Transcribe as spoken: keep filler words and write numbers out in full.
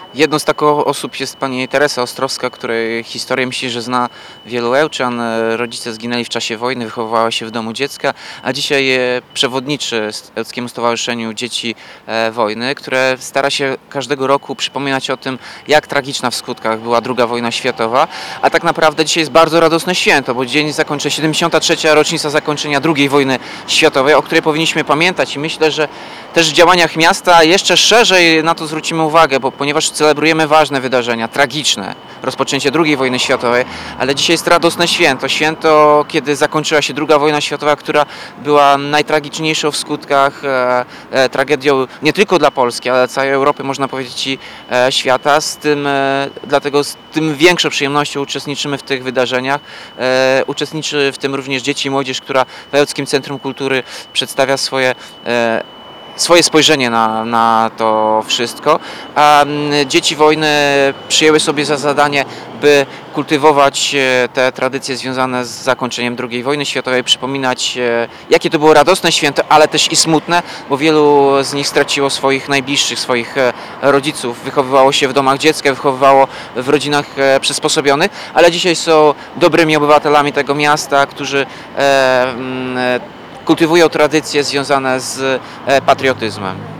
Jedną z takich osób jest pani Teresa Ostrowska, której historię myślę, że zna wielu Ełczan. Rodzice zginęli w czasie wojny, wychowywała się w domu dziecka, a dzisiaj e, przewodniczy Ełckiemu Stowarzyszeniu Dzieci e, Wojny, które stara się każdego roku przypominać o tym, jak tragiczna w skutkach była druga wojna światowa, a tak naprawdę dzisiaj jest bardzo radosne święto, bo dzień zakończy siedemdziesiąta trzecia rocznica zakończenia drugiej wojny światowej, o której powinniśmy pamiętać i myślę, że też w działaniach miasta jeszcze szerzej na to zwrócimy uwagę, bo ponieważ celebrujemy ważne wydarzenia, tragiczne, rozpoczęcie drugiej wojny światowej, ale dzisiaj jest radosne święto, święto, kiedy zakończyła się druga wojna światowa, która była najtragiczniejszą w skutkach e, e, tragedią nie tylko dla Polski, ale całej Europy, można powiedzieć, i e, świata. Z tym, e, dlatego z tym większą przyjemnością uczestniczymy w tych wydarzeniach. E, uczestniczy w tym również dzieci i młodzież, która w Ełckim Centrum Kultury przedstawia swoje e, swoje spojrzenie na, na to wszystko, a dzieci wojny przyjęły sobie za zadanie, by kultywować te tradycje związane z zakończeniem drugiej wojny światowej, przypominać, jakie to było radosne święto, ale też i smutne, bo wielu z nich straciło swoich najbliższych, swoich rodziców, wychowywało się w domach dziecka, wychowywało w rodzinach przysposobionych, ale dzisiaj są dobrymi obywatelami tego miasta, którzy e, kultywują tradycje związane z patriotyzmem.